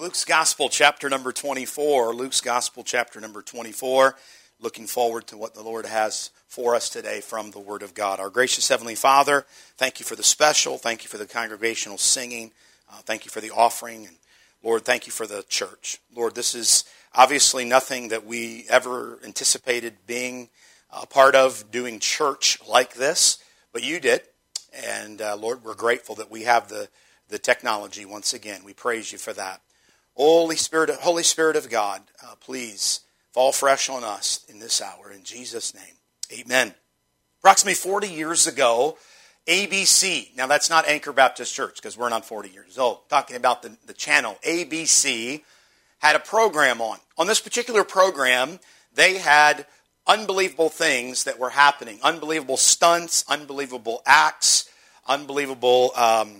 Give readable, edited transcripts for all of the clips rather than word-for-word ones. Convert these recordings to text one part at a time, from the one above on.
Luke's Gospel, chapter number 24. Luke's Gospel, chapter number 24. Looking forward to what the Lord has for us today from the Word of God. Our gracious Heavenly Father, thank you for the special. Thank you for the congregational singing. Thank you for the offering. And Lord, thank you for the church. Lord, this is obviously nothing that we ever anticipated being a part of, doing church like this, but you did. And Lord, we're grateful that we have the technology once again. We praise you for that. Holy Spirit of God, please fall fresh on us in this hour. In Jesus' name, amen. Approximately 40 years ago, ABC, now that's not Anchor Baptist Church because we're not 40 years old, talking about the channel, ABC had a program on. On this particular program, they had unbelievable things that were happening, unbelievable stunts, unbelievable acts, unbelievable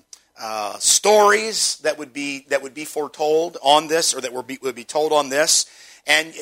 stories that would be foretold on this, or that would be told on this, and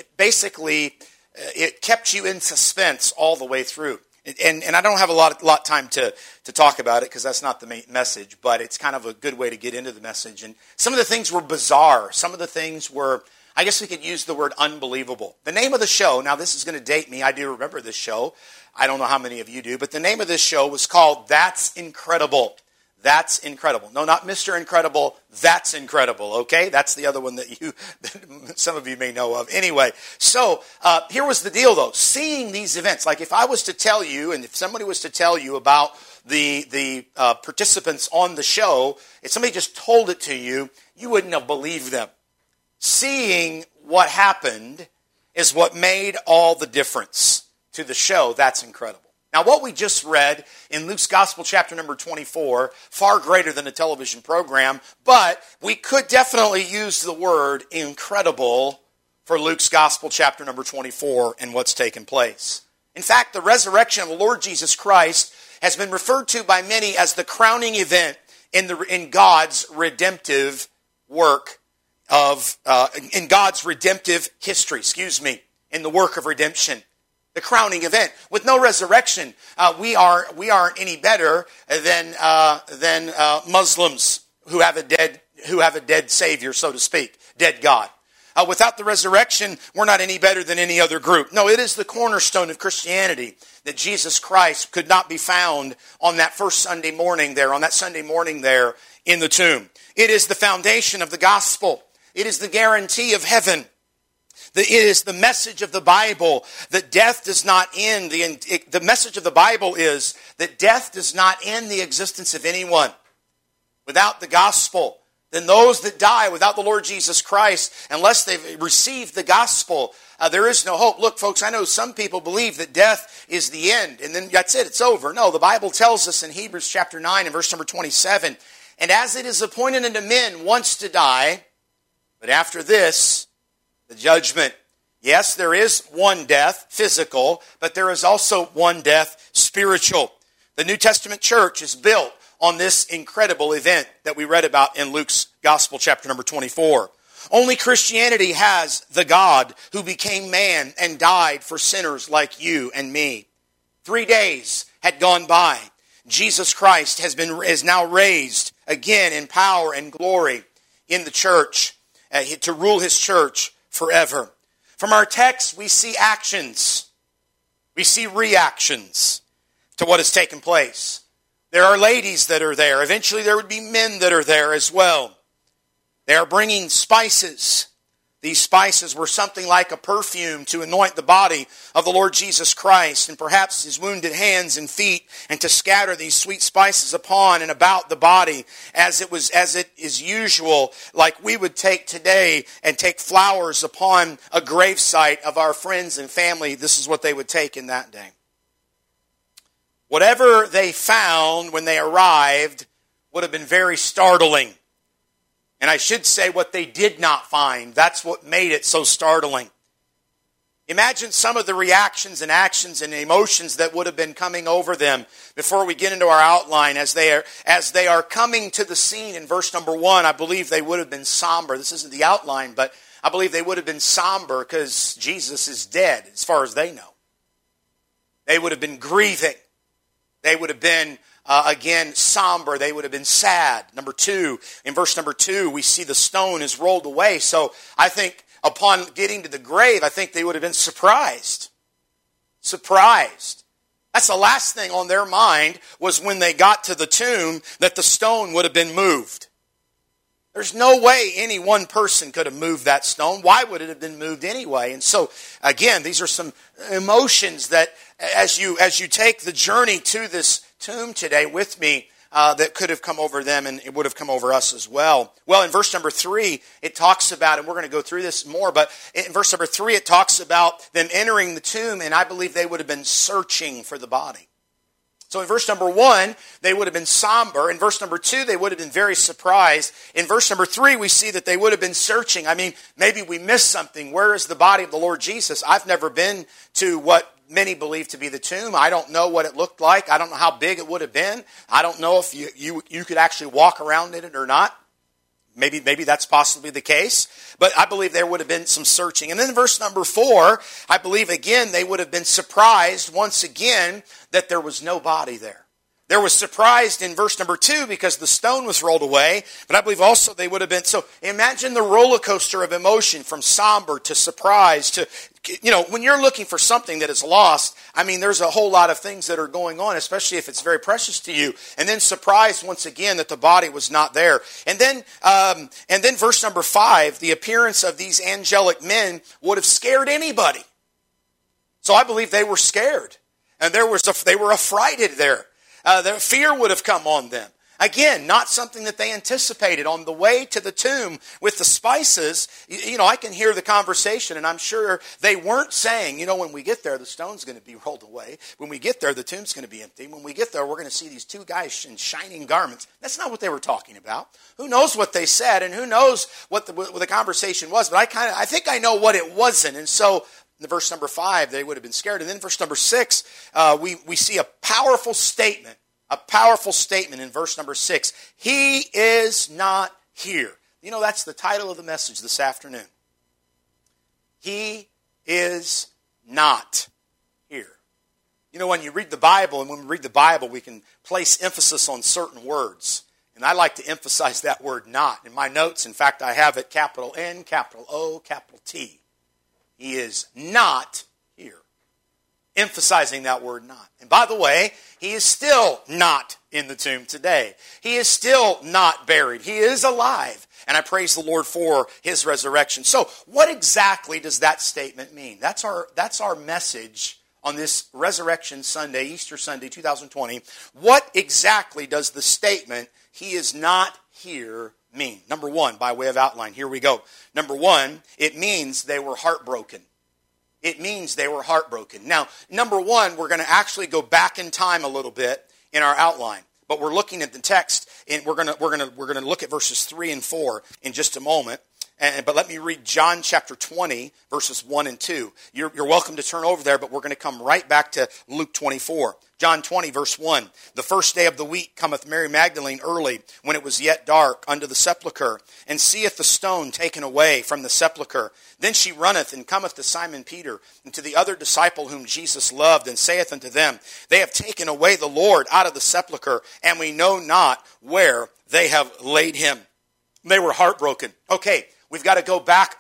it kept you in suspense all the way through. And I don't have a lot of time to talk about it because that's not the main message, but it's kind of a good way to get into the message. And some of the things were bizarre. Some of the things were, I guess we could use the word unbelievable. The name of the show, now this is going to date me. I do remember this show. I don't know how many of you do, but the name of this show was called That's Incredible. That's Incredible. No, not Mr. Incredible. That's Incredible, okay? That's the other one that some of you may know of. Anyway, so here was the deal, though. Seeing these events, like if I was to tell you, and if somebody was to tell you about the participants on the show, if somebody just told it to you, you wouldn't have believed them. Seeing what happened is what made all the difference to the show. That's incredible. Now, what we just read in Luke's Gospel, chapter number 24, far greater than a television program, but we could definitely use the word incredible for Luke's Gospel, chapter number 24, and what's taken place. In fact, the resurrection of the Lord Jesus Christ has been referred to by many as the crowning event in God's redemptive work in God's redemptive history, in the work of redemption. The crowning event. With no resurrection, we aren't any better than Muslims who have a dead Savior, so to speak, dead God. Without the resurrection, we're not any better than any other group. No, it is the cornerstone of Christianity that Jesus Christ could not be found on that first Sunday morning there, in the tomb. It is the foundation of the gospel. It is the guarantee of heaven. It is the message of the Bible that death does not end. The message of the Bible is that death does not end the existence of anyone. Without the gospel, then those that die without the Lord Jesus Christ, unless they've received the gospel, there is no hope. Look, folks, I know some people believe that death is the end, and then that's it, it's over. No, the Bible tells us in Hebrews chapter 9 and verse number 27, and as it is appointed unto men once to die, but after this, the judgment. Yes, there is one death, physical, but there is also one death, spiritual. The New Testament church is built on this incredible event that we read about in Luke's Gospel, chapter number 24. Only Christianity has the God who became man and died for sinners like you and me. 3 days had gone by. Jesus Christ is now raised again in power and glory in the church to rule his church forever. From our text, we see actions. We see reactions to what has taken place. There are ladies that are there. Eventually there would be men that are there as well. They are bringing spices. These spices were something like a perfume to anoint the body of the Lord Jesus Christ and perhaps his wounded hands and feet, and to scatter these sweet spices upon and about the body as it is usual, like we would take today and take flowers upon a gravesite of our friends and family. This is what they would take in that day. Whatever they found when they arrived would have been very startling. And I should say what they did not find. That's what made it so startling. Imagine some of the reactions and actions and emotions that would have been coming over them before we get into our outline as they are coming to the scene in verse number 1. I believe they would have been somber. This isn't the outline, but I believe they would have been somber because Jesus is dead as far as they know. They would have been grieving. They would have been again, somber. They would have been sad. Number 2, in verse number 2, we see the stone is rolled away. So I think upon getting to the grave, I think they would have been surprised. Surprised. That's the last thing on their mind, was when they got to the tomb, that the stone would have been moved. There's no way any one person could have moved that stone. Why would it have been moved anyway? And so, again, these are some emotions that as you take the journey to this tomb today with me, that could have come over them, and it would have come over us as well. Well, in verse number 3, it talks about, and we're going to go through this more, but in verse number 3, it talks about them entering the tomb, and I believe they would have been searching for the body. So in verse number 1, they would have been somber. In verse number 2, they would have been very surprised. In verse number 3, we see that they would have been searching. I mean, maybe we missed something. Where is the body of the Lord Jesus? I've never been to what many believe to be the tomb. I don't know what it looked like. I don't know how big it would have been. I don't know if you could actually walk around in it or not. Maybe that's possibly the case. But I believe there would have been some searching. And then in verse number 4, I believe again they would have been surprised once again that there was no body there. There was surprised in verse number 2 because the stone was rolled away. But I believe also they would have been. So imagine the roller coaster of emotion from somber to surprise to, when you're looking for something that is lost, I mean, there's a whole lot of things that are going on, especially if it's very precious to you. And then surprised once again that the body was not there. And then verse number 5, the appearance of these angelic men would have scared anybody. So I believe they were scared. And they were affrighted there. Their fear would have come on them. Again, not something that they anticipated. On the way to the tomb with the spices, I can hear the conversation, and I'm sure they weren't saying, when we get there, the stone's going to be rolled away. When we get there, the tomb's going to be empty. When we get there, we're going to see these 2 guys in shining garments. That's not what they were talking about. Who knows what they said, and who knows what the conversation was, but I think I know what it wasn't. And so, in verse number 5, they would have been scared. And then verse number 6, we see a powerful statement. A powerful statement in verse number 6. He is not here. That's the title of the message this afternoon. He is not here. When you read the Bible, and when we read the Bible, we can place emphasis on certain words. And I like to emphasize that word not. In my notes, in fact, I have it capital N, capital O, capital T. He is not here. Emphasizing that word not. And by the way, he is still not in the tomb today. He is still not buried. He is alive. And I praise the Lord for his resurrection. So what exactly does that statement mean? That's our message on this Resurrection Sunday, Easter Sunday 2020. What exactly does the statement, he is not here, mean? Number 1, by way of outline, here we go. Number 1, it means they were heartbroken. It means they were heartbroken. Now, number 1, we're going to actually go back in time a little bit in our outline. But we're looking at the text, and we're going to look at verses 3 and 4 in just a moment. But let me read John chapter 20, verses 1 and 2. You're welcome to turn over there, but we're going to come right back to Luke 24. John 20, verse 1. The first day of the week cometh Mary Magdalene early, when it was yet dark, unto the sepulchre, and seeth the stone taken away from the sepulchre. Then she runneth, and cometh to Simon Peter, and to the other disciple whom Jesus loved, and saith unto them, They have taken away the Lord out of the sepulchre, and we know not where they have laid him. They were heartbroken. Okay, we've got to go back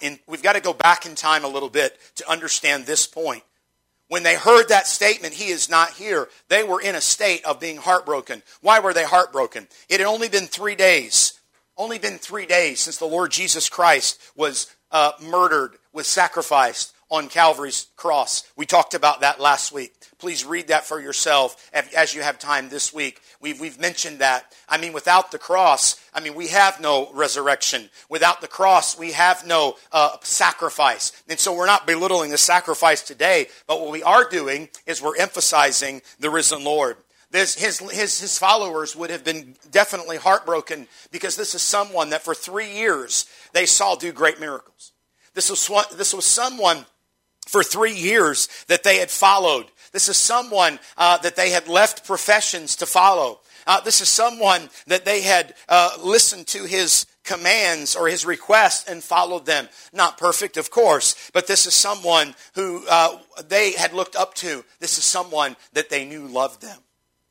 in time a little bit to understand this point. When they heard that statement, he is not here, they were in a state of being heartbroken. Why were they heartbroken? It had only been 3 days. Only been 3 days since the Lord Jesus Christ was murdered, was sacrificed on Calvary's cross. We talked about that last week. Please read that for yourself as you have time this week. We've mentioned that. Without the cross, we have no resurrection. Without the cross, we have no sacrifice. And so we're not belittling the sacrifice today, but what we are doing is we're emphasizing the risen Lord. His followers would have been definitely heartbroken because this is someone that for 3 years they saw do great miracles. This was someone for 3 years that they had followed. This is someone that they had left professions to follow. This is someone that they had listened to his commands or his requests and followed them. Not perfect, of course, but this is someone who they had looked up to. This is someone that they knew loved them.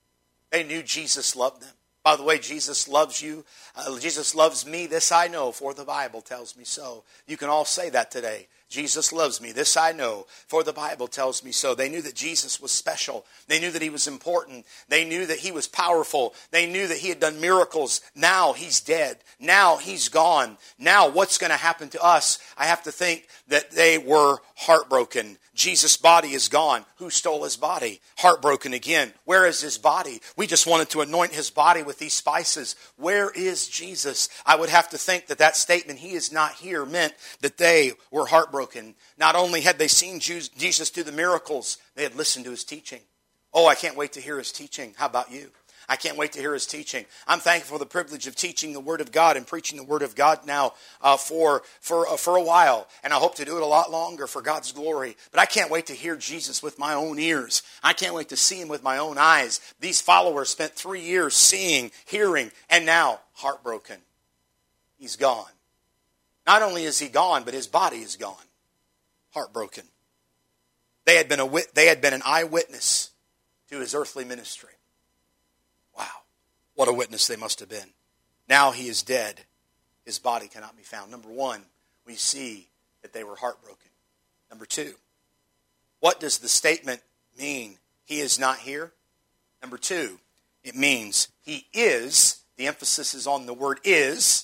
They knew Jesus loved them. By the way, Jesus loves you. Jesus loves me. This I know, for the Bible tells me so. You can all say that today. Jesus loves me. This I know, for the Bible tells me so. They knew that Jesus was special. They knew that he was important. They knew that he was powerful. They knew that he had done miracles. Now he's dead. Now he's gone. Now what's going to happen to us? I have to think that they were heartbroken. Jesus' body is gone. Who stole his body? Heartbroken again. Where is his body? We just wanted to anoint his body with these spices. Where is Jesus? I would have to think that statement, he is not here, meant that they were heartbroken. Not only had they seen Jesus do the miracles, they had listened to his teaching. Oh, I can't wait to hear his teaching. How about you? I can't wait to hear his teaching. I'm thankful for the privilege of teaching the Word of God and preaching the Word of God now for a while. And I hope to do it a lot longer for God's glory. But I can't wait to hear Jesus with my own ears. I can't wait to see him with my own eyes. These followers spent 3 years seeing, hearing, and now heartbroken. He's gone. Not only is he gone, but his body is gone. Heartbroken. They had been an eyewitness to his earthly ministry. Wow, what a witness they must have been. Now he is dead. His body cannot be found. Number one, we see that they were heartbroken. Number two, what does the statement mean? He is not here. Number two, it means he is, the emphasis is on the word is,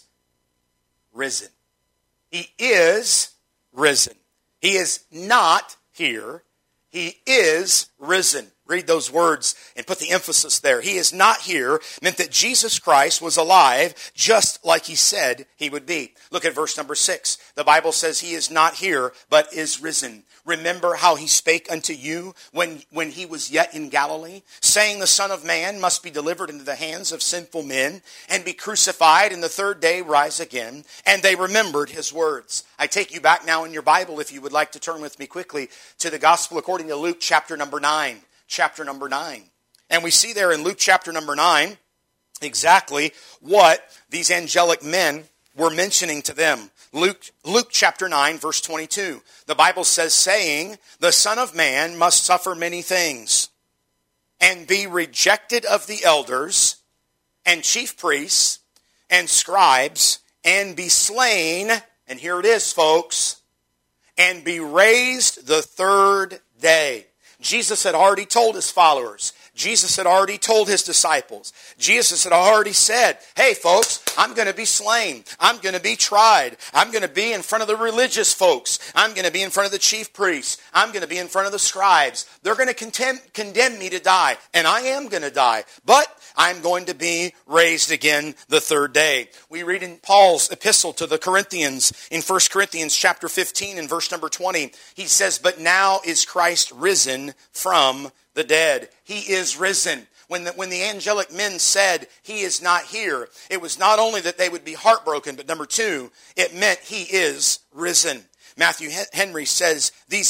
risen. He is risen. He is not here. He is risen. Read those words and put the emphasis there. He is not here meant that Jesus Christ was alive just like he said he would be. Look at verse number 6. The Bible says he is not here but is risen. Remember how he spake unto you when he was yet in Galilee, saying the Son of Man must be delivered into the hands of sinful men and be crucified and the third day rise again. And they remembered his words. I take you back now in your Bible, if you would like to turn with me quickly, to the Gospel according to Luke chapter number 9. Chapter number 9. And we see there in Luke chapter number 9 exactly what these angelic men were mentioning to them. Luke chapter 9 verse 22. The Bible says, saying, the Son of Man must suffer many things and be rejected of the elders and chief priests and scribes and be slain, and here it is, folks, and be raised the third day. Jesus had already told his followers. Jesus had already told his disciples. Jesus had already said, hey folks, I'm going to be slain. I'm going to be tried. I'm going to be in front of the religious folks. I'm going to be in front of the chief priests. I'm going to be in front of the scribes. They're going to condemn me to die. And I am going to die. But I'm going to be raised again the third day. We read in Paul's epistle to the Corinthians, in 1 Corinthians chapter 15 and verse number 20, he says, but now is Christ risen from the dead. He is risen. When the angelic men said, he is not here, it was not only that they would be heartbroken, but number two, it meant he is risen. Matthew Henry says, these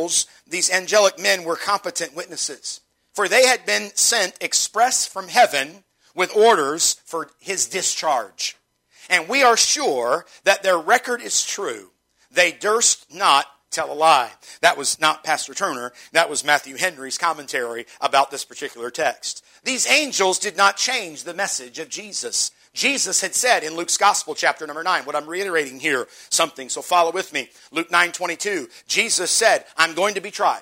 angelic men were competent witnesses, for they had been sent express from heaven with orders for his discharge. And we are sure that their record is true. They durst not tell a lie. That was not Pastor Turner. That was Matthew Henry's commentary about this particular text. These angels did not change the message of Jesus. Jesus had said in Luke's Gospel, chapter number 9, what I'm reiterating here, something, so follow with me. Luke 9:22, Jesus said, I'm going to be tried.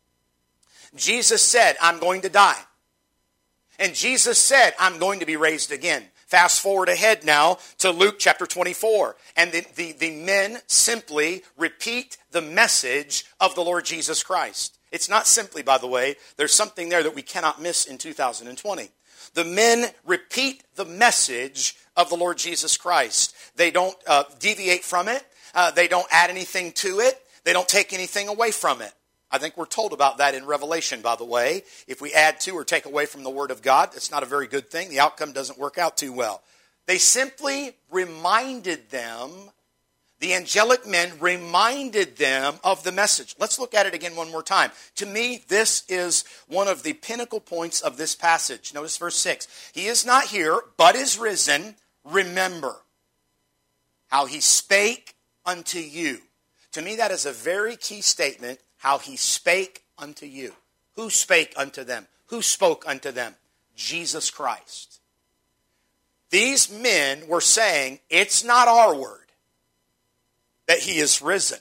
Jesus said, I'm going to die. And Jesus said, I'm going to be raised again. Fast forward ahead now to Luke chapter 24. And the men simply repeat the message of the Lord Jesus Christ. It's not simply, by the way, there's something there that we cannot miss in 2020. The men repeat the message of the Lord Jesus Christ. They don't deviate from it. They don't add anything to it. They don't take anything away from it. I think we're told about that in Revelation, by the way. If we add to or take away from the Word of God, it's not a very good thing. The outcome doesn't work out too well. They simply reminded them, the angelic men reminded them of the message. Let's look at it again one more time. To me, this is one of the pinnacle points of this passage. Notice verse 6. He is not here, but is risen. Remember how he spake unto you. To me, that is a very key statement. How he spake unto you. Who spake unto them? Who spoke unto them? Jesus Christ. These men were saying, it's not our word that he is risen.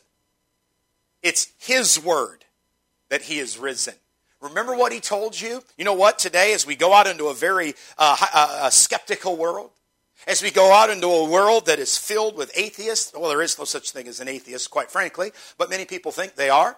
It's his word that he is risen. Remember what he told you? You know what? Today, as we go out into a very skeptical world, as we go out into a world that is filled with atheists, well, there is no such thing as an atheist, quite frankly, but many people think they are.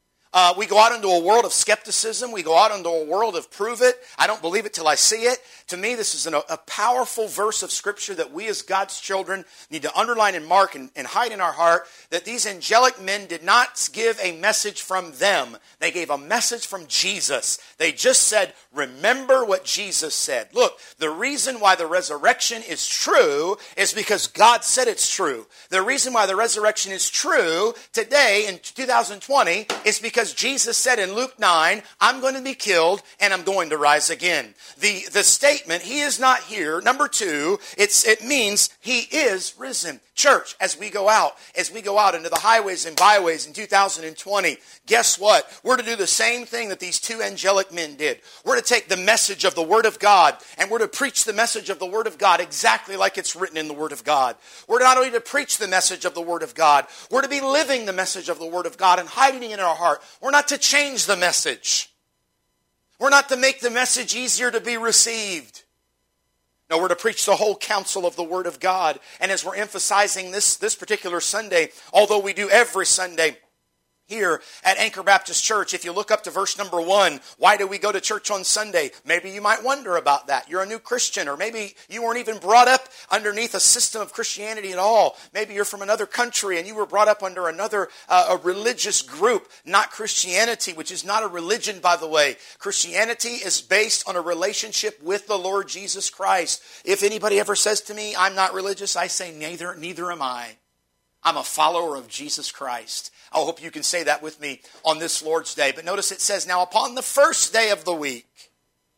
We go out into a world of skepticism. We go out into a world of prove it. I don't believe it till I see it. To me, this is a powerful verse of Scripture that we as God's children need to underline and mark and hide in our heart, that these angelic men did not give a message from them. They gave a message from Jesus. They just said, remember what Jesus said. Look, the reason why the resurrection is true is because God said it's true. The reason why the resurrection is true today in 2020 is because Jesus said in Luke 9, I'm going to be killed and I'm going to rise again. The statement, he is not here, number two, it means he is risen. Church, as we go out into the highways and byways in 2020, guess what? We're to do the same thing that these two angelic men did. We're to take the message of the Word of God and we're to preach the message of the Word of God exactly like it's written in the Word of God. We're not only to preach the message of the Word of God, we're to be living the message of the Word of God and hiding it in our heart. We're not to change the message. We're not to make the message easier to be received. No, we're to preach the whole counsel of the Word of God. And as we're emphasizing this particular Sunday, although we do every Sunday here at Anchor Baptist Church, if you look up to verse number 1, why do we go to church on Sunday? Maybe you might wonder about that. You're a new Christian, or maybe you weren't even brought up underneath a system of Christianity at all. Maybe you're from another country and you were brought up under another a religious group, not Christianity, which is not a religion, by the way. Christianity is based on a relationship with the Lord Jesus Christ. If anybody ever says to me, I'm not religious, I say, neither am I. I'm a follower of Jesus Christ. I hope you can say that with me on this Lord's Day. But notice it says, now upon the first day of the week,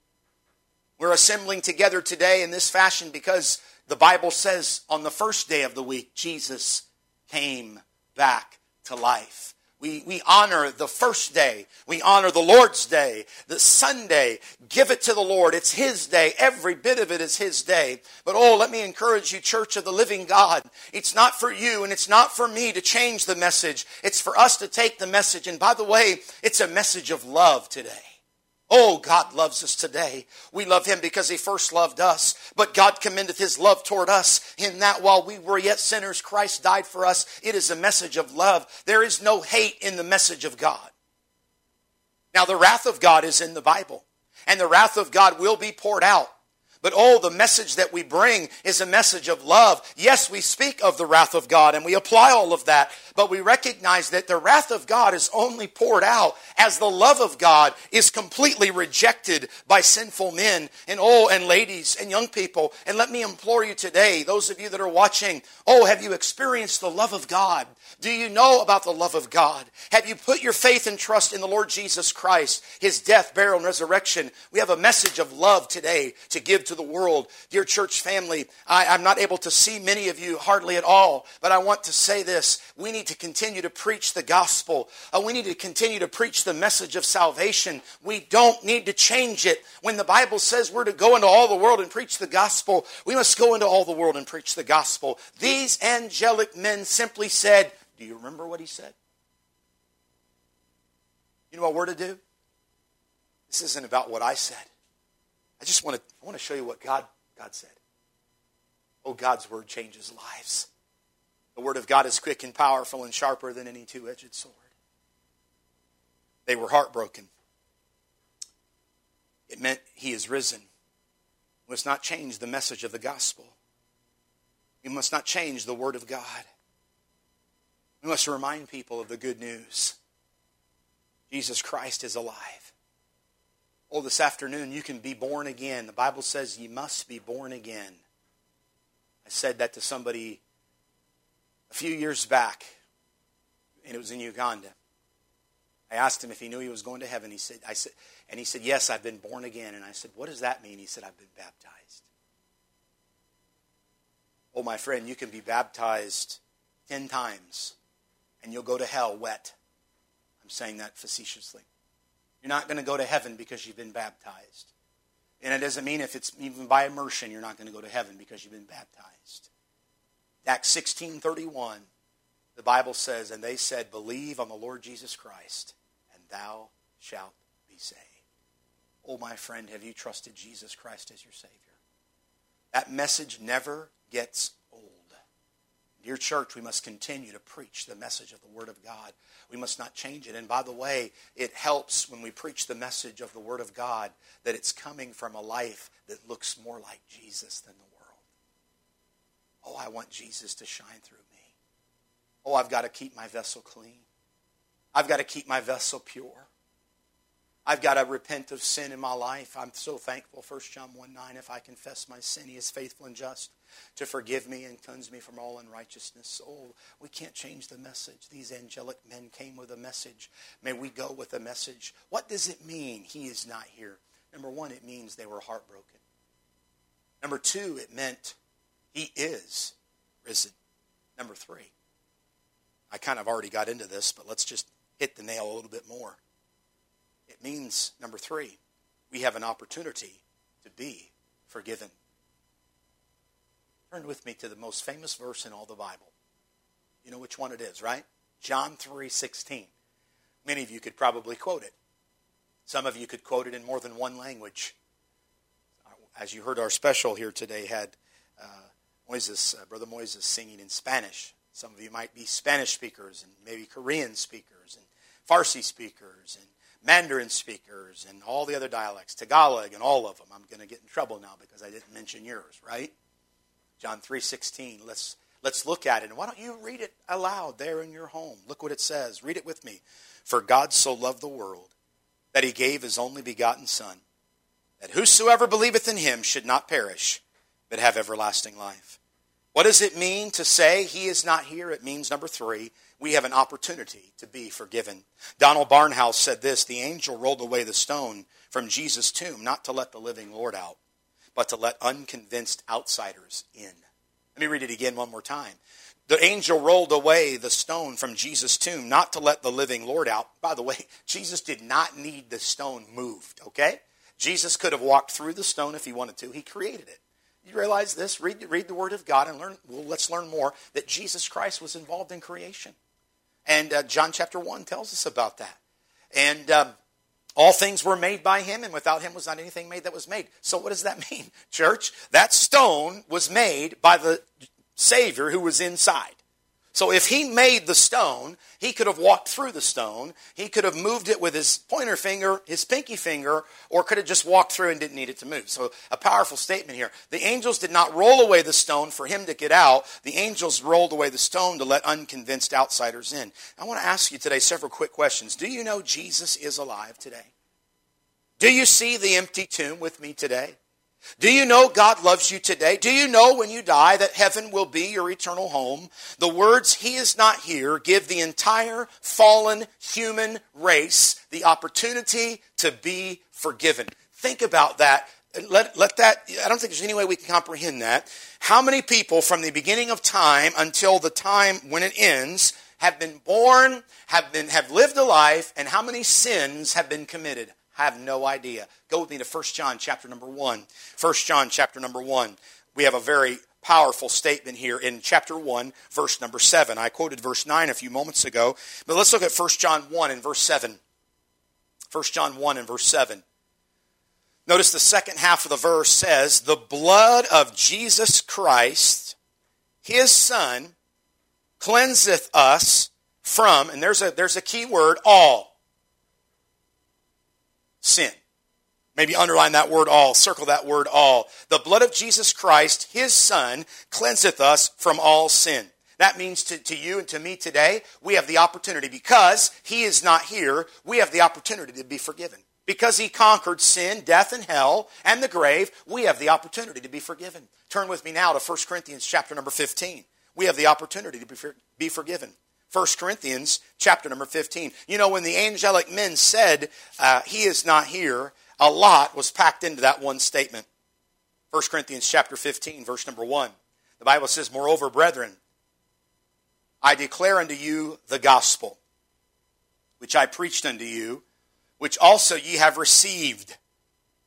we're assembling together today in this fashion because the Bible says on the first day of the week, Jesus came back to life. We honor the first day. We honor the Lord's Day, the Sunday. Give it to the Lord. It's His day. Every bit of it is His day. But let me encourage you, Church of the Living God. It's not for you and it's not for me to change the message. It's for us to take the message. And by the way, it's a message of love today. Oh, God loves us today. We love Him because He first loved us. But God commendeth His love toward us in that while we were yet sinners, Christ died for us. It is a message of love. There is no hate in the message of God. Now, the wrath of God is in the Bible. And the wrath of God will be poured out. But the message that we bring is a message of love. Yes, we speak of the wrath of God and we apply all of that. But we recognize that the wrath of God is only poured out as the love of God is completely rejected by sinful men and ladies and young people. And let me implore you today, those of you that are watching, have you experienced the love of God? Do you know about the love of God? Have you put your faith and trust in the Lord Jesus Christ, His death, burial, and resurrection? We have a message of love today to give to the world. Dear church family, I'm not able to see many of you hardly at all, but I want to say this. We need to continue to preach the gospel. We need to continue to preach the message of salvation. We don't need to change it. When the Bible says we're to go into all the world and preach the gospel, we must go into all the world and preach the gospel. These angelic men simply said, do you remember what he said? You know what we're to do? This isn't about what I said. I want to show you what God said. God's word changes lives. The word of God is quick and powerful and sharper than any two-edged sword. They were heartbroken. It meant He is risen. We must not change the message of the gospel. We must not change the word of God. We must remind people of the good news. Jesus Christ is alive. This afternoon you can be born again. The Bible says you must be born again. I said that to somebody a few years back, and it was in Uganda. I asked him if he knew he was going to heaven. He said, yes, I've been born again. And I said, what does that mean? He said, I've been baptized. My friend, you can be baptized 10 times, and you'll go to hell wet. I'm saying that facetiously. You're not going to go to heaven because you've been baptized. And it doesn't mean if it's even by immersion, you're not going to go to heaven because you've been baptized. Acts 16:31, the Bible says, and they said, believe on the Lord Jesus Christ, and thou shalt be saved. Oh, my friend, have you trusted Jesus Christ as your Savior? That message never gets old. Dear church, we must continue to preach the message of the Word of God. We must not change it. And by the way, it helps when we preach the message of the Word of God that it's coming from a life that looks more like Jesus than the world. Oh, I want Jesus to shine through me. Oh, I've got to keep my vessel clean. I've got to keep my vessel pure. I've got to repent of sin in my life. I'm so thankful, 1 John 1:9, if I confess my sin, He is faithful and just to forgive me and cleanse me from all unrighteousness. Oh, we can't change the message. These angelic men came with a message. May we go with a message. What does it mean He is not here? Number one, it means they were heartbroken. Number two, it meant He is risen. Number three, I kind of already got into this, but let's just hit the nail a little bit more. It means, number three, we have an opportunity to be forgiven. Turn with me to the most famous verse in all the Bible. You know which one it is, right? John 3:16. Many of you could probably quote it. Some of you could quote it in more than one language. As you heard, our special here today had Brother Moises singing in Spanish. Some of you might be Spanish speakers and maybe Korean speakers and Farsi speakers and Mandarin speakers and all the other dialects, Tagalog and all of them. I'm going to get in trouble now because I didn't mention yours, right? John 3:16. Let's look at it. And why don't you read it aloud there in your home? Look what it says. Read it with me. For God so loved the world that He gave His only begotten Son, that whosoever believeth in Him should not perish, but have everlasting life. What does it mean to say He is not here? It means, number three, we have an opportunity to be forgiven. Donald Barnhouse said this: the angel rolled away the stone from Jesus' tomb, not to let the living Lord out, but to let unconvinced outsiders in. Let me read it again one more time. The angel rolled away the stone from Jesus' tomb, not to let the living Lord out. By the way, Jesus did not need the stone moved, okay? Jesus could have walked through the stone if He wanted to. He created it. You realize this? Read the Word of God and learn. Well, let's learn more that Jesus Christ was involved in creation. And John chapter 1 tells us about that. And all things were made by Him, and without Him was not anything made that was made. So what does that mean, church? That stone was made by the Savior who was inside. So if He made the stone, He could have walked through the stone. He could have moved it with His pointer finger, His pinky finger, or could have just walked through and didn't need it to move. So a powerful statement here. The angels did not roll away the stone for Him to get out. The angels rolled away the stone to let unconvinced outsiders in. I want to ask you today several quick questions. Do you know Jesus is alive today? Do you see the empty tomb with me today? Do you know God loves you today? Do you know when you die that heaven will be your eternal home? The words, He is not here, give the entire fallen human race the opportunity to be forgiven. Think about that. Let that, I don't think there's any way we can comprehend that. How many people from the beginning of time until the time when it ends have been born, have lived a life, and how many sins have been committed? I have no idea. Go with me to 1 John chapter number 1. 1 John chapter number 1. We have a very powerful statement here in chapter 1, verse number 7. I quoted verse 9 a few moments ago, but let's look at 1 John 1 and verse 7. 1 John 1 and verse 7. Notice the second half of the verse says, the blood of Jesus Christ, His Son, cleanseth us from, and there's a key word, all sin. Maybe underline that word all, circle that word all. The blood of Jesus Christ, His Son, cleanseth us from all sin. That means to you and to me today, we have the opportunity, because He is not here, we have the opportunity to be forgiven. Because He conquered sin, death, and hell, and the grave, we have the opportunity to be forgiven. Turn with me now to 1 Corinthians chapter number 15. We have the opportunity to be forgiven. 1 Corinthians chapter number 15. You know, when the angelic men said, He is not here, a lot was packed into that one statement. 1 Corinthians chapter 15, verse number 1. The Bible says, moreover, brethren, I declare unto you the gospel, which I preached unto you, which also ye have received,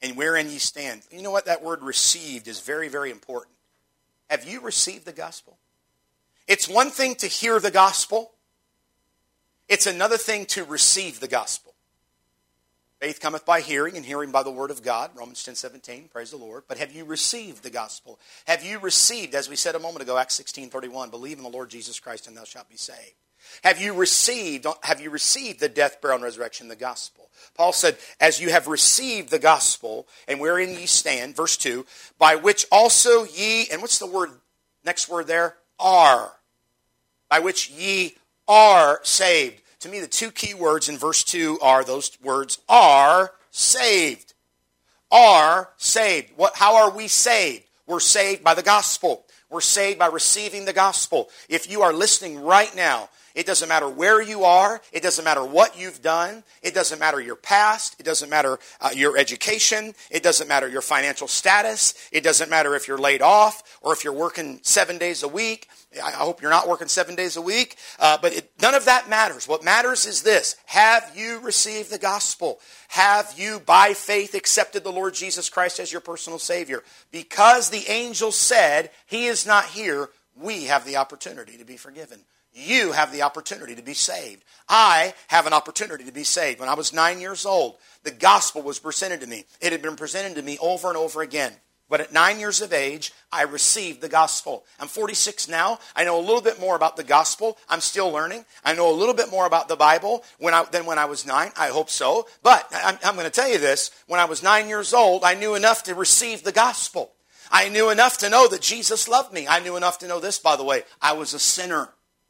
and wherein ye stand. You know what? That word received is very, very important. Have you received the gospel? It's one thing to hear the gospel. It's another thing to receive the gospel. Faith cometh by hearing, and hearing by the word of God. Romans 10:17, praise the Lord. But have you received the gospel? Have you received, as we said a moment ago, Acts 16:31, believe in the Lord Jesus Christ and thou shalt be saved. Have you received the death, burial, and resurrection, the gospel? Paul said, as you have received the gospel, and wherein ye stand, verse 2, by which also ye, and what's the word, next word there? Are. By which ye are saved. To me, the two key words in verse 2 are those words, are saved. Are saved. How are we saved? We're saved by the gospel. We're saved by receiving the gospel. If you are listening right now, it doesn't matter where you are. It doesn't matter what you've done. It doesn't matter your past. It doesn't matter your education. It doesn't matter your financial status. It doesn't matter if you're laid off or if you're working 7 days a week. I hope you're not working 7 days a week. But none of that matters. What matters is this. Have you received the gospel? Have you, by faith, accepted the Lord Jesus Christ as your personal Savior? Because the angel said, He is not here, we have the opportunity to be forgiven. You have the opportunity to be saved. I have an opportunity to be saved. When I was 9 years old, the gospel was presented to me. It had been presented to me over and over again. But at 9 years of age, I received the gospel. I'm 46 now. I know a little bit more about the gospel. I'm still learning. I know a little bit more about the Bible than when I was 9. I hope so. But I'm going to tell you this. When I was 9 years old, I knew enough to receive the gospel. I knew enough to know that Jesus loved me. I knew enough to know this, by the way. I was a sinner.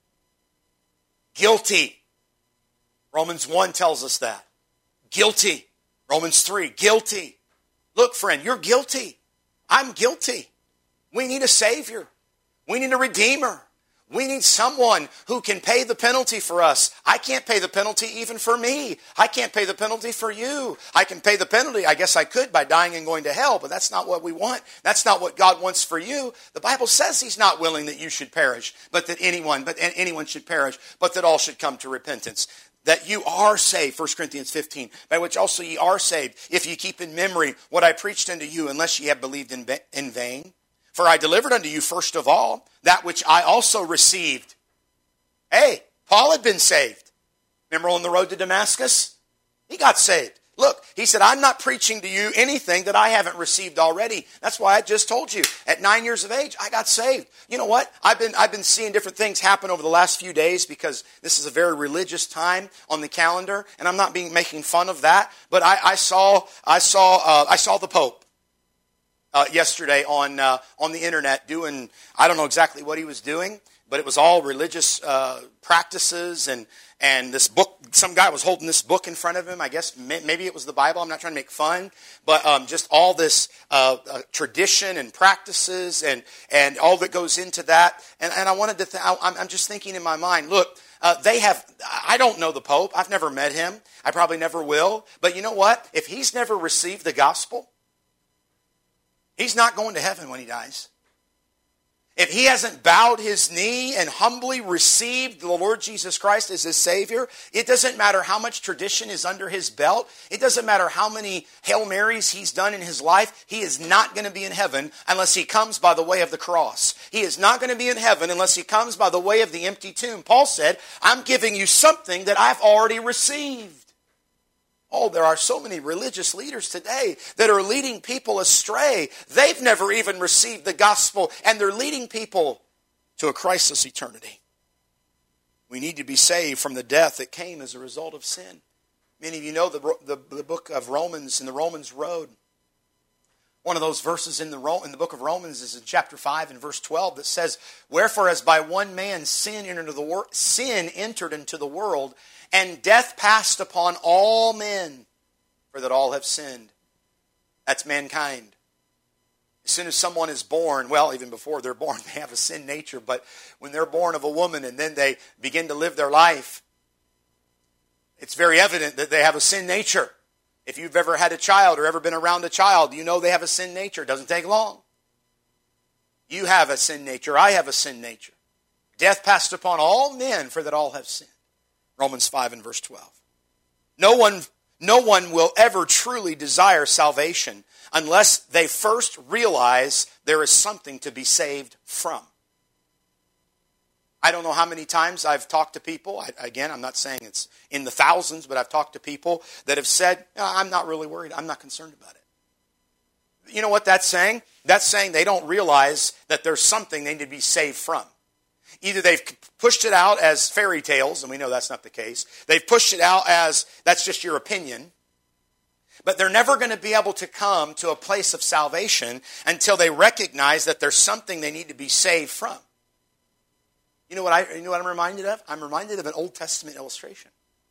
Guilty. Romans 1 tells us that. Guilty. Romans 3, guilty. Look, friend, you're guilty. I'm guilty. We need a Savior. We need a Redeemer. We need someone who can pay the penalty for us. I can't pay the penalty even for me. I can't pay the penalty for you. I can pay the penalty, I guess I could, by dying and going to hell, but that's not what we want. That's not what God wants for you. The Bible says He's not willing that you should perish, but that anyone should perish, but that all should come to repentance. That you are saved, 1 Corinthians 15, by which also ye are saved, if ye keep in memory what I preached unto you, unless ye have believed in vain. For I delivered unto you first of all that which I also received. Hey, Paul had been saved. Remember on the road to Damascus? He got saved. Look, he said, I'm not preaching to you anything that I haven't received already. That's why I just told you. At 9 years of age, I got saved. You know what? I've been seeing different things happen over the last few days because this is a very religious time on the calendar, and I'm not making fun of that. But I saw the Pope yesterday on the internet doing, I don't know exactly what he was doing, but it was all religious practices and this book. Some guy was holding this book in front of him. I guess maybe it was the Bible. I'm not trying to make fun, but just all this tradition and practices and all that goes into that. And I wanted to. I'm just thinking in my mind. Look, they have. I don't know the Pope. I've never met him. I probably never will. But you know what? If he's never received the gospel, he's not going to heaven when he dies. If he hasn't bowed his knee and humbly received the Lord Jesus Christ as his Savior, it doesn't matter how much tradition is under his belt. It doesn't matter how many Hail Marys he's done in his life. He is not going to be in heaven unless he comes by the way of the cross. He is not going to be in heaven unless he comes by the way of the empty tomb. Paul said, I'm giving you something that I've already received. Oh, there are so many religious leaders today that are leading people astray. They've never even received the gospel, and they're leading people to a Christless eternity. We need to be saved from the death that came as a result of sin. Many of you know the book of Romans and the Romans Road. One of those verses in the book of Romans is in chapter 5 and verse 12 that says, Wherefore as by one man sin entered into the world, and death passed upon all men, for that all have sinned. That's mankind. As soon as someone is born, well, even before they're born, they have a sin nature. But when they're born of a woman and then they begin to live their life, it's very evident that they have a sin nature. If you've ever had a child or ever been around a child, you know they have a sin nature. It doesn't take long. You have a sin nature. I have a sin nature. Death passed upon all men, for that all have sinned. Romans 5 and verse 12. No No one will ever truly desire salvation unless they first realize there is something to be saved from. I don't know how many times I've talked to people. Again, I'm not saying it's in the thousands, but I've talked to people that have said, I'm not really worried. I'm not concerned about it. You know what that's saying? That's saying they don't realize that there's something they need to be saved from. Either they've pushed it out as fairy tales, and we know that's not the case. They've pushed it out as, that's just your opinion. But they're never going to be able to come to a place of salvation until they recognize that there's something they need to be saved from. You know what I'm reminded of? I'm reminded of an Old Testament illustration.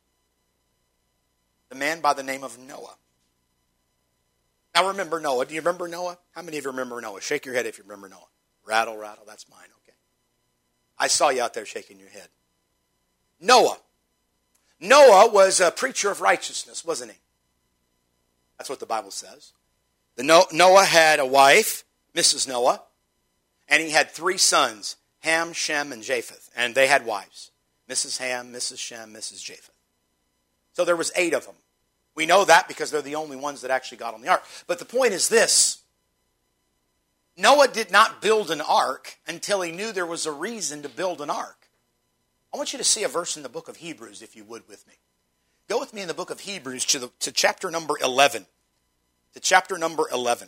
The man by the name of Noah. Now remember Noah. Do you remember Noah? How many of you remember Noah? Shake your head if you remember Noah. Rattle, rattle, that's mine, okay. I saw you out there shaking your head. Noah. Noah was a preacher of righteousness, wasn't he? That's what the Bible says. Noah had a wife, Mrs. Noah, and he had 3 sons, Ham, Shem, and Japheth. And they had wives. Mrs. Ham, Mrs. Shem, Mrs. Japheth. So there was 8 of them. We know that because they're the only ones that actually got on the ark. But the point is this. Noah did not build an ark until he knew there was a reason to build an ark. I want you to see a verse in the book of Hebrews, if you would, with me. Go with me in the book of Hebrews to chapter number 11. To chapter number 11.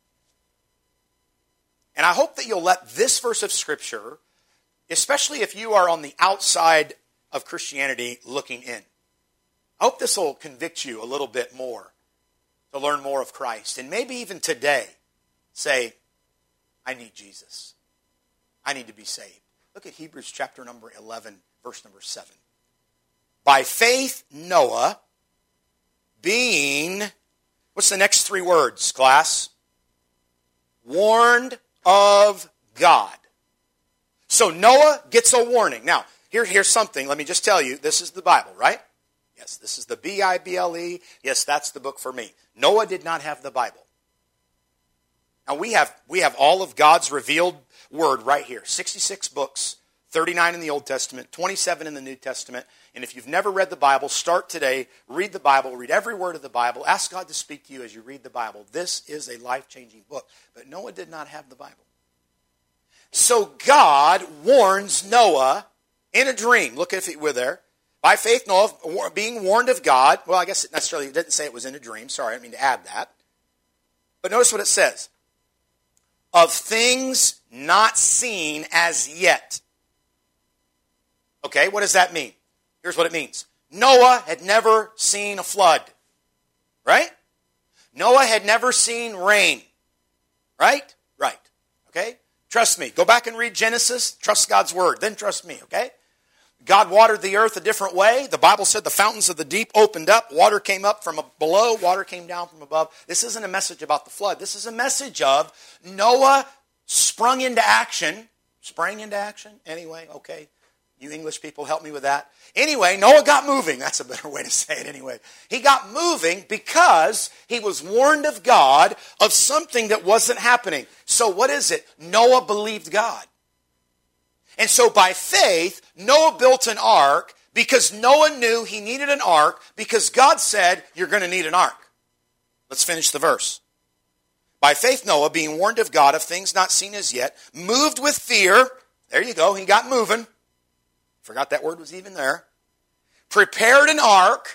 And I hope that you'll let this verse of Scripture, especially if you are on the outside of Christianity looking in, I hope this will convict you a little bit more to learn more of Christ. And maybe even today, say, I need Jesus. I need to be saved. Look at Hebrews chapter number 11, verse number 7. By faith, Noah, being, what's the next 3 words, class? Warned of God. So Noah gets a warning. Now, here's something. Let me just tell you, this is the Bible, right? Yes, this is the Bible. Yes, that's the book for me. Noah did not have the Bible. Now, we have all of God's revealed word right here. 66 books, 39 in the Old Testament, 27 in the New Testament. And if you've never read the Bible, start today, read the Bible, read every word of the Bible, ask God to speak to you as you read the Bible. This is a life-changing book. But Noah did not have the Bible. So God warns Noah in a dream. Look if we're there. By faith, Noah, being warned of God. Well, I guess it didn't say it was in a dream. Sorry, I didn't mean to add that. But notice what it says. Of things not seen as yet. Okay, what does that mean? Here's what it means. Noah had never seen a flood. Right? Noah had never seen rain. Right? Right. Okay? Trust me. Go back and read Genesis. Trust God's word. Then trust me. Okay? God watered the earth a different way. The Bible said the fountains of the deep opened up. Water came up from below. Water came down from above. This isn't a message about the flood. This is a message of Noah sprung into action. Sprang into action? Anyway, okay. You English people, help me with that. Anyway, Noah got moving. That's a better way to say it anyway. He got moving because he was warned of God of something that wasn't happening. So what is it? Noah believed God. And so by faith, Noah built an ark because Noah knew he needed an ark because God said, you're going to need an ark. Let's finish the verse. By faith, Noah, being warned of God of things not seen as yet, moved with fear. There you go. He got moving. Forgot that word was even there. Prepared an ark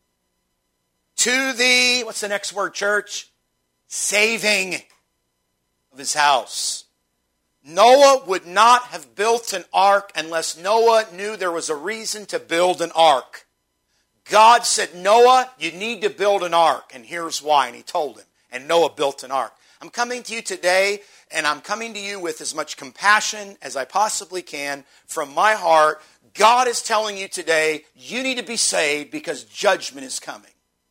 to the, what's the next word, church? Saving of his house. Noah would not have built an ark unless Noah knew there was a reason to build an ark. God said, Noah, you need to build an ark, and here's why, and he told him. And Noah built an ark. I'm coming to you today, and I'm coming to you with as much compassion as I possibly can from my heart. God is telling you today, you need to be saved because judgment is coming.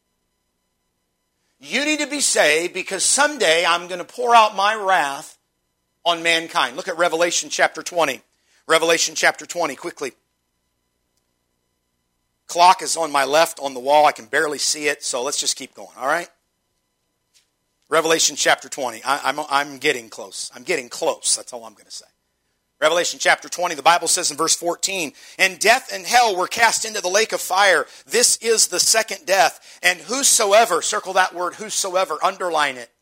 You need to be saved because someday I'm going to pour out my wrath on mankind. Look at Revelation chapter 20. Revelation chapter 20, quickly. Clock is on my left on the wall. I can barely see it, so let's just keep going, all right? Revelation chapter 20. I'm getting close. I'm getting close. That's all I'm going to say. Revelation chapter 20, the Bible says in verse 14, "And death and hell were cast into the lake of fire. This is the second death. And whosoever," circle that word, whosoever, underline it.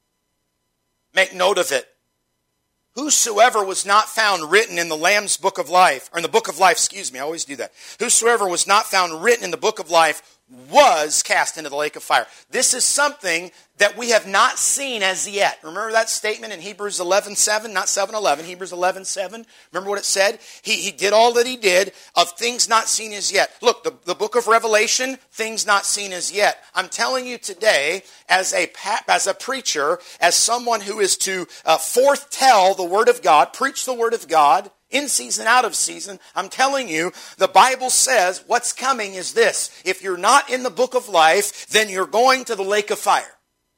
Make note of it. "Whosoever was not found written in the Lamb's book of life," or in the book of life, I always do that. "Whosoever was not found written in the book of life was cast into the lake of fire." This is something that we have not seen as yet. Remember that statement in Hebrews 11:7, not 7:11, Hebrews 11:7. Remember what it said? He did all that he did of things not seen as yet. Look, the book of Revelation, things not seen as yet. I'm telling you today, as a preacher, as someone who is to foretell the Word of God, preach the Word of God, in season, out of season, I'm telling you, the Bible says what's coming is this. If you're not in the book of life, then you're going to the lake of fire.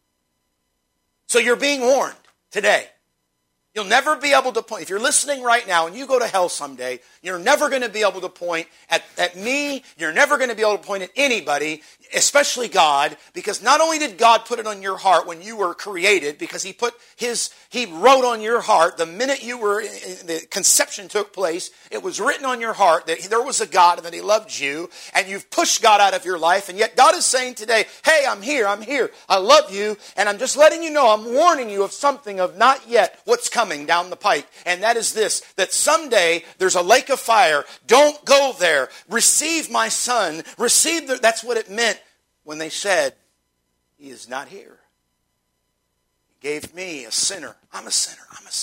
So you're being warned today. You'll never be able to point. If you're listening right now and you go to hell someday, you're never going to be able to point at me. You're never going to be able to point at anybody, especially God, because not only did God put it on your heart when you were created, because He wrote on your heart the minute the conception took place, it was written on your heart that there was a God and that He loved you, and you've pushed God out of your life, and yet God is saying today, hey, I'm here, I love you, and I'm just letting you know, I'm warning you of something of not yet what's coming down the pike, and that is this, that someday there's a lake of fire. Don't go there. Receive my son. That's what it meant when they said, He is not here. He gave me, a sinner. I'm a sinner.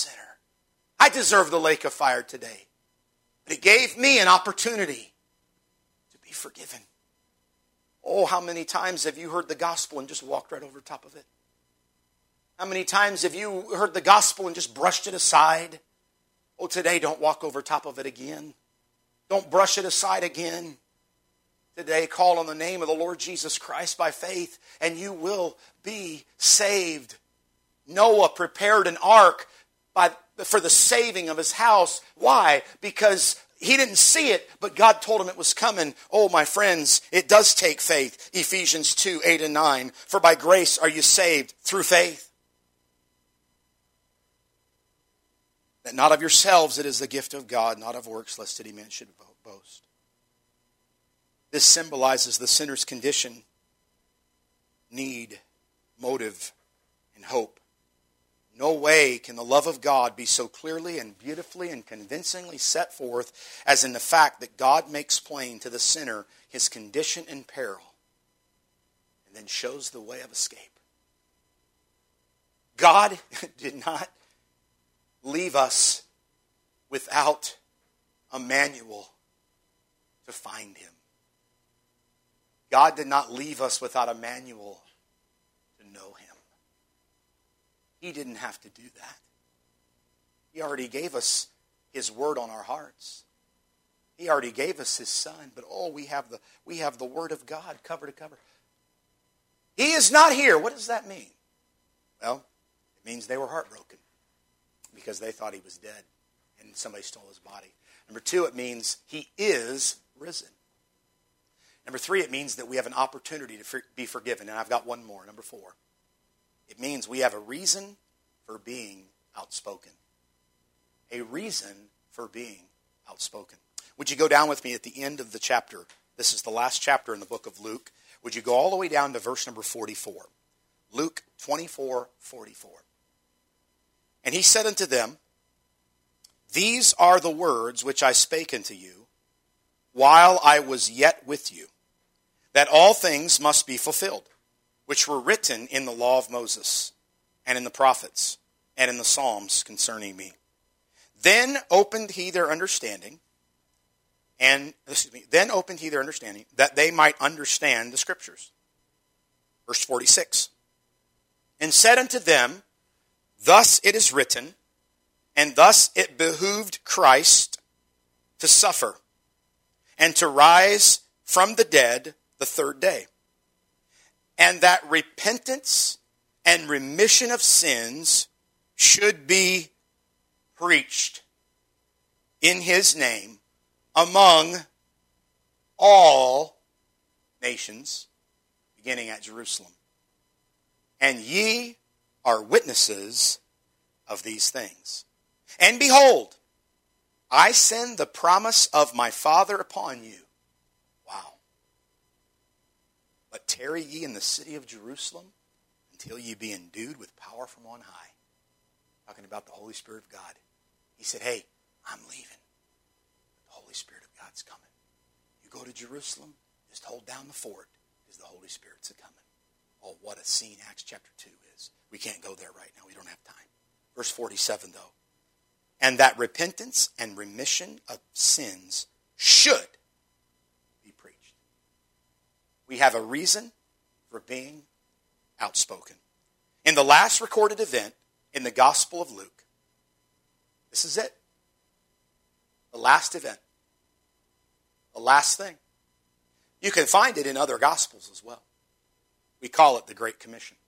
I deserve the lake of fire today. But He gave me an opportunity to be forgiven. Oh, how many times have you heard the gospel and just walked right over top of it? How many times have you heard the gospel and just brushed it aside? Oh, today don't walk over top of it again. Don't brush it aside again. Today call on the name of the Lord Jesus Christ by faith and you will be saved. Noah prepared an ark for the saving of his house. Why? Because he didn't see it, but God told him it was coming. Oh, my friends, it does take faith. Ephesians 2:8-9. For by grace are you saved through faith. That not of yourselves, it is the gift of God, not of works, lest any man should boast. This symbolizes the sinner's condition, need, motive, and hope. No way can the love of God be so clearly and beautifully and convincingly set forth as in the fact that God makes plain to the sinner his condition and peril, and then shows the way of escape. God did not leave us without a manual to find Him. God did not leave us without a manual to know Him. He didn't have to do that. He already gave us His Word on our hearts. He already gave us His Son. But we have the Word of God cover to cover. He is not here. What does that mean? Well, it means they were heartbroken because they thought He was dead and somebody stole His body. Number 2, it means He is risen. Number 3, it means that we have an opportunity to be forgiven. And I've got one more, number 4. It means we have a reason for being outspoken. A reason for being outspoken. Would you go down with me at the end of the chapter? This is the last chapter in the book of Luke. Would you go all the way down to verse number 44? Luke 24:44. And He said unto them, These are the words which I spake unto you, while I was yet with you, that all things must be fulfilled, which were written in the law of Moses, and in the prophets, and in the Psalms concerning me. Then opened He their understanding, that they might understand the Scriptures. Verse 46. And said unto them, Thus it is written, and thus it behooved Christ to suffer, and to rise from the dead the third day, and that repentance and remission of sins should be preached in His name among all nations, beginning at Jerusalem. And ye are witnesses of these things. And behold, I send the promise of my Father upon you. Wow. But tarry ye in the city of Jerusalem until ye be endued with power from on high. Talking about the Holy Spirit of God. He said, hey, I'm leaving. The Holy Spirit of God's coming. You go to Jerusalem, just hold down the fort, because the Holy Spirit's a-coming. Oh, what a scene Acts chapter 2 is. We can't go there right now. We don't have time. Verse 47, though. And that repentance and remission of sins should be preached. We have a reason for being outspoken. In the last recorded event in the Gospel of Luke, this is it. The last event. The last thing. You can find it in other Gospels as well. We call it the Great Commission.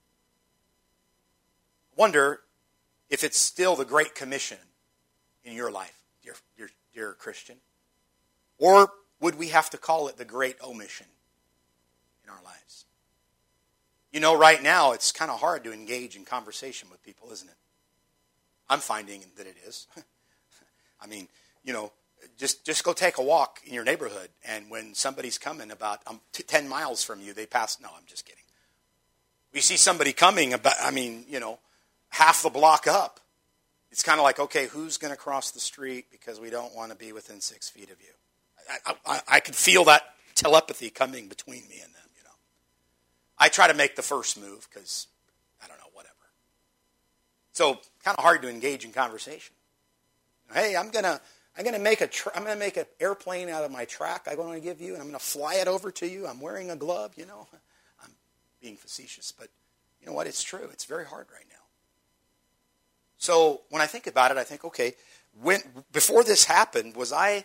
I wonder if it's still the Great Commission in your life, dear Christian. Or would we have to call it the Great Omission in our lives? You know, right now it's kind of hard to engage in conversation with people, isn't it? I'm finding that it is. I mean, you know, just go take a walk in your neighborhood, and when somebody's coming about 10 miles from you, they pass. No, I'm just kidding. We see somebody coming about, half the block up. It's kind of like, okay, who's going to cross the street because we don't want to be within 6 feet of you? I could feel that telepathy coming between me and them, you know. I try to make the first move because, I don't know, whatever. So, kind of hard to engage in conversation. Hey, I'm gonna make an airplane out of my track I'm going to give you, and I'm going to fly it over to you. I'm wearing a glove, you know. I'm being facetious, but you know what? It's true. It's very hard right now. So when I think about it, I think, okay, before this happened, was I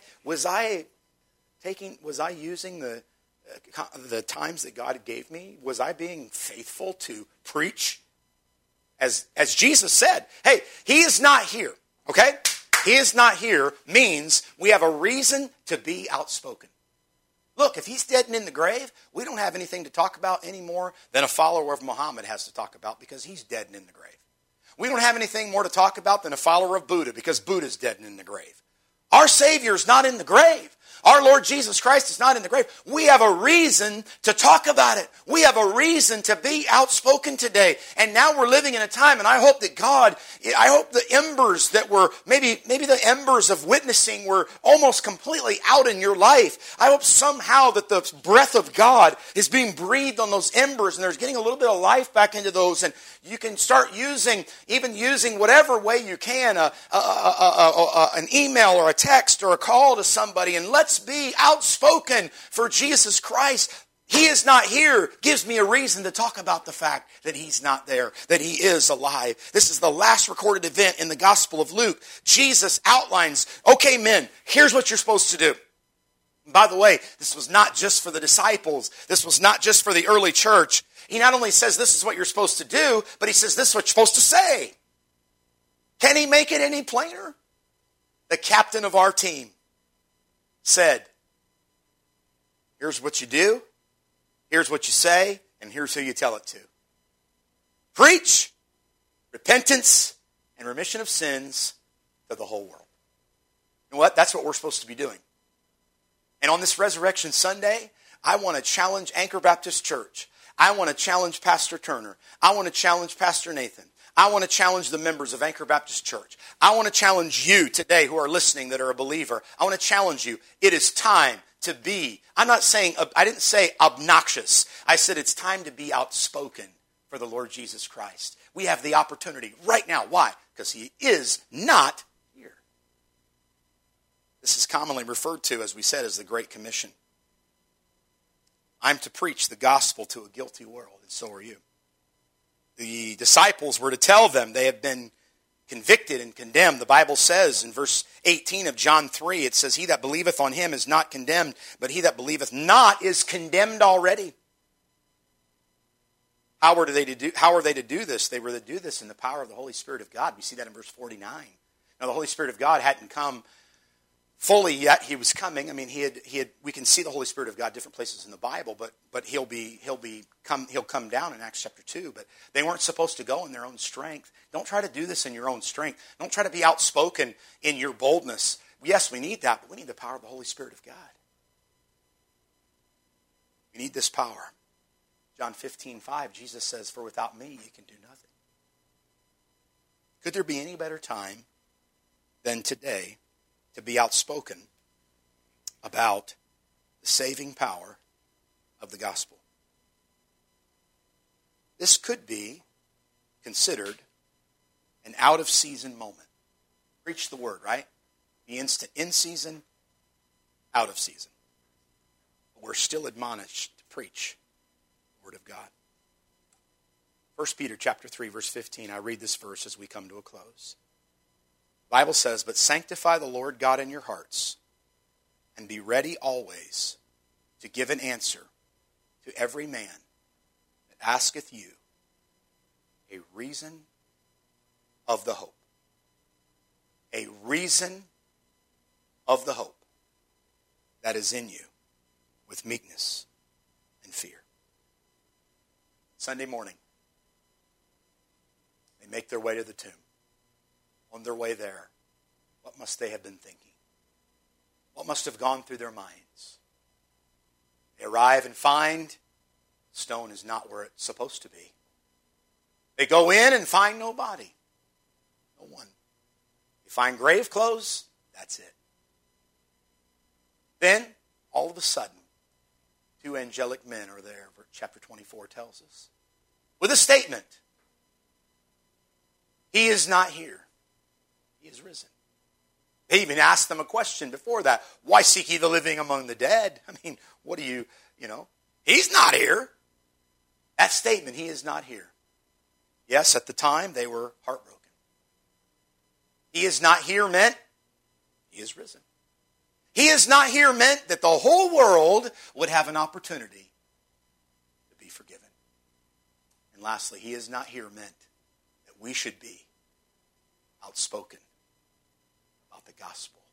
using the times that God gave me? Was I being faithful to preach? As Jesus said, hey, he is not here, okay? He is not here means we have a reason to be outspoken. Look, if he's dead and in the grave, we don't have anything to talk about any more than a follower of Muhammad has to talk about because he's dead and in the grave. We don't have anything more to talk about than a follower of Buddha because Buddha's dead and in the grave. Our Savior is not in the grave. Our Lord Jesus Christ is not in the grave. We have a reason to talk about it. We have a reason to be outspoken today. And now we're living in a time, and I hope that I hope the embers that were, maybe the embers of witnessing were almost completely out in your life. I hope somehow that the breath of God is being breathed on those embers, and there's getting a little bit of life back into those, and you can start using whatever way you can, an email or a text or a call to somebody, and let's be outspoken for Jesus Christ. He is not here gives me a reason to talk about the fact that he's not there, that he is alive. This is the last recorded event in the Gospel of Luke. Jesus outlines, okay, men, here's what you're supposed to do. And by the way, this was not just for the disciples. This was not just for the early church. He not only says this is what you're supposed to do, but he says this is what you're supposed to say. Can he make it any plainer? The captain of our team said, here's what you do, here's what you say, and here's who you tell it to. Preach repentance and remission of sins to the whole world. You know what? That's what we're supposed to be doing. And on this Resurrection Sunday, I want to challenge Anchor Baptist Church. I want to challenge Pastor Turner. I want to challenge Pastor Nathan. I want to challenge the members of Anchor Baptist Church. I want to challenge you today who are listening that are a believer. I want to challenge you. It is time to be, I didn't say obnoxious. I said it's time to be outspoken for the Lord Jesus Christ. We have the opportunity right now. Why? Because he is not here. This is commonly referred to, as we said, as the Great Commission. I'm to preach the gospel to a guilty world, and so are you. The disciples were to tell them they have been convicted and condemned. The Bible says in verse 18 of John 3, it says, he that believeth on him is not condemned, but he that believeth not is condemned already. How are they to do this? They were to do this in the power of the Holy Spirit of God. We see that in verse 49. Now the Holy Spirit of God hadn't come fully yet. He was coming. I mean, we can see the Holy Spirit of God different places in the Bible, but he'll come down in Acts chapter 2. But they weren't supposed to go in their own strength. Don't try to do this in your own strength. Don't try to be outspoken in your boldness. Yes, we need that, but we need the power of the Holy Spirit of God. We need this power. John 15:5, Jesus says, "For without me you can do nothing." Could there be any better time than today to be outspoken about the saving power of the gospel? This could be considered an out-of-season moment. Preach the word, right? Be instant in season, out of season. But we're still admonished to preach the word of God. 1 Peter chapter 3, verse 15. I read this verse as we come to a close. The Bible says, "But sanctify the Lord God in your hearts, and be ready always to give an answer to every man that asketh you a reason of the hope." A reason of the hope that is in you with meekness and fear. Sunday morning, they make their way to the tomb. On their way there, what must they have been thinking? What must have gone through their minds? They arrive and find the stone is not where it's supposed to be. They go in and find no body. No one. They find grave clothes. That's it. Then, all of a sudden, two angelic men are there, chapter 24 tells us, with a statement. He is not here. He is risen. They even asked them a question before that. Why seek ye the living among the dead? I mean, what do you know? He's not here. That statement, he is not here. Yes, at the time, they were heartbroken. He is not here meant he is risen. He is not here meant that the whole world would have an opportunity to be forgiven. And lastly, he is not here meant that we should be outspoken about the gospel.